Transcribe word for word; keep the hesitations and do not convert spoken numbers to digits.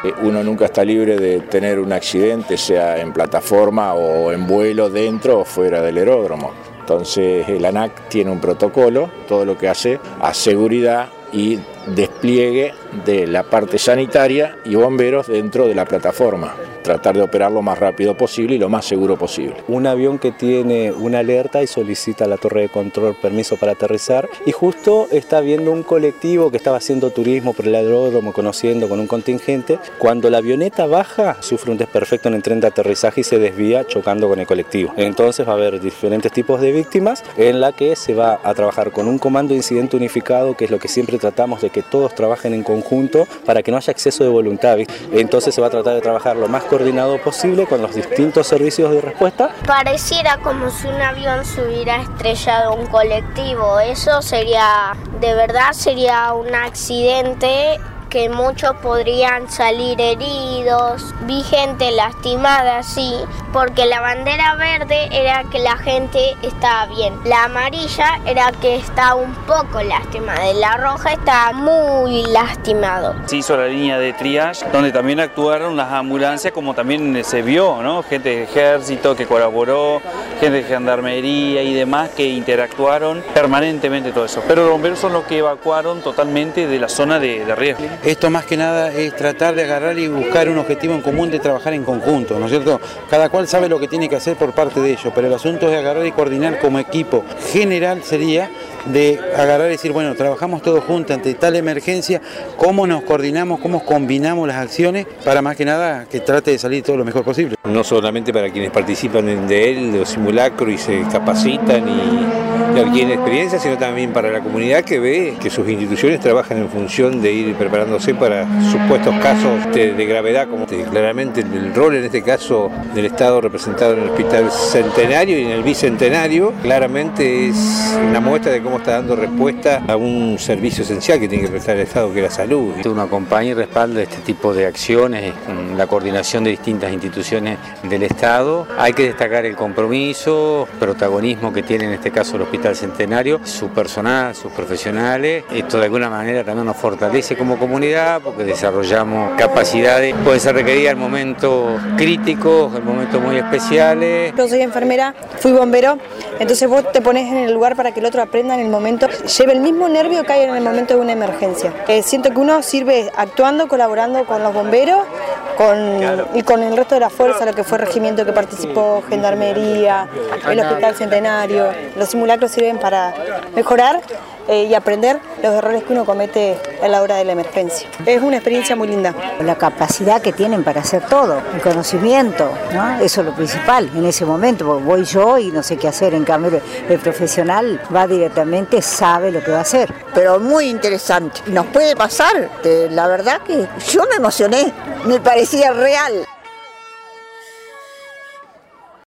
Uno nunca está libre de tener un accidente, sea en plataforma o en vuelo dentro o fuera del aeródromo. Entonces el ANAC tiene un protocolo, todo lo que hace a seguridad y despliegue de la parte sanitaria y bomberos dentro de la plataforma. Tratar de operar lo más rápido posible y lo más seguro posible. Un avión que tiene una alerta y solicita a la torre de control permiso para aterrizar y justo está viendo un colectivo que estaba haciendo turismo por el aeródromo, conociendo con un contingente. Cuando la avioneta baja, sufre un desperfecto en el tren de aterrizaje y se desvía chocando con el colectivo. Entonces va a haber diferentes tipos de víctimas en la que se va a trabajar con un comando de incidente unificado, que es lo que siempre tratamos de que todos trabajen en conjunto para que no haya exceso de voluntad. Entonces se va a tratar de trabajar lo más coordinado posible con los distintos servicios de respuesta. Pareciera como si un avión se hubiera estrellado a un colectivo. Eso sería, de verdad, sería un accidente que muchos podrían salir heridos. Vi gente lastimada, sí, porque la bandera verde era que la gente estaba bien. La amarilla era que estaba un poco lastimada. Y la roja estaba muy lastimado. Se hizo la línea de triage, donde también actuaron las ambulancias, como también se vio, ¿no? Gente de ejército que colaboró, gente de gendarmería y demás que interactuaron permanentemente todo eso. Pero los bomberos son los que evacuaron totalmente de la zona de, de riesgo. Esto más que nada es tratar de agarrar y buscar un objetivo en común de trabajar en conjunto, ¿no es cierto? Cada cual sabe lo que tiene que hacer por parte de ellos, pero el asunto es agarrar y coordinar como equipo. General sería de agarrar y decir, bueno, trabajamos todos juntos ante tal emergencia, cómo nos coordinamos, cómo combinamos las acciones para más que nada que trate de salir todo lo mejor posible. No solamente para quienes participan de él, de los simulacros y se capacitan y, y adquieren experiencia, sino también para la comunidad que ve que sus instituciones trabajan en función de ir preparándose para supuestos casos de, de gravedad, como este, claramente el, el rol en este caso del Estado representado en el Hospital Centenario y en el Bicentenario, claramente es una muestra de cómo está dando respuesta a un servicio esencial que tiene que prestar el Estado, que es la salud. Uno acompaña y respalda este tipo de acciones, la coordinación de distintas instituciones del Estado. Hay que destacar el compromiso, protagonismo que tiene en este caso el Hospital Centenario, su personal, sus profesionales. Esto de alguna manera también nos fortalece como comunidad porque desarrollamos capacidades, pueden ser requeridas en momentos críticos, en momentos muy especiales. Yo soy enfermera, fui bombero, entonces vos te pones en el lugar para que el otro aprenda en el momento, lleve el mismo nervio que hay en el momento de una emergencia. Eh, siento que uno sirve actuando, colaborando con los bomberos con, y con el resto de la fuerza, lo que fue el regimiento que participó, gendarmería, el Hospital Centenario. Los simulacros sirven para mejorar eh, y aprender los errores que uno comete a la hora de la emergencia. Es una experiencia muy linda. La capacidad que tienen para hacer todo, el conocimiento, ¿no? Eso es lo principal en ese momento, porque voy yo y no sé qué hacer, en cambio el profesional va directamente, sabe lo que va a hacer. Pero muy interesante, nos puede pasar, la verdad que yo me emocioné, me parecía real.